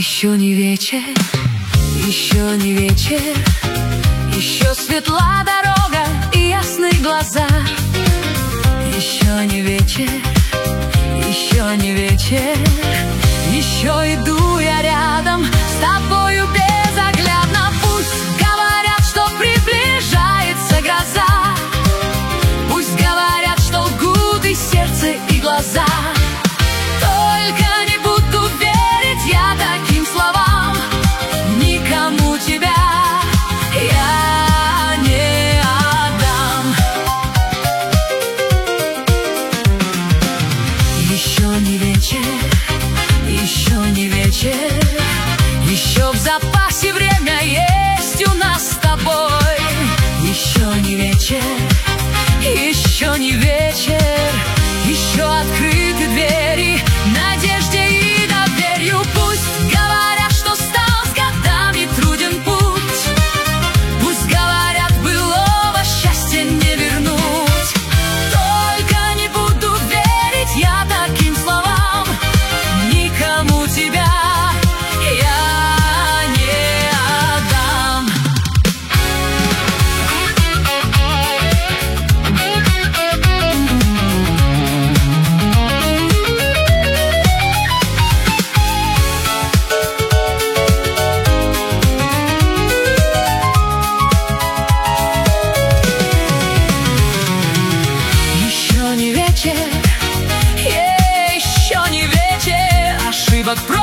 Еще не вечер, еще не вечер, еще светла дорога и ясны глаза. Еще не вечер, еще не вечер, еще иду я рядом с тобою безоглядно. Пусть говорят, что приближается гроза, пусть говорят, что лгут и сердце, и глаза. Только не буду верить я таким словам, никому тебя я не отдам. Еще не вечер, еще не вечер, еще в запасе время есть у нас с тобой. Еще не вечер, еще не вечер, еще открыты двери надежде и доверию. Пусть говорят, что стал с годами труден путь, пусть говорят, былого счастья не вернуть. Только не буду верить я таким словам, никому тебя я не отдам. Еще не вечер, ошибок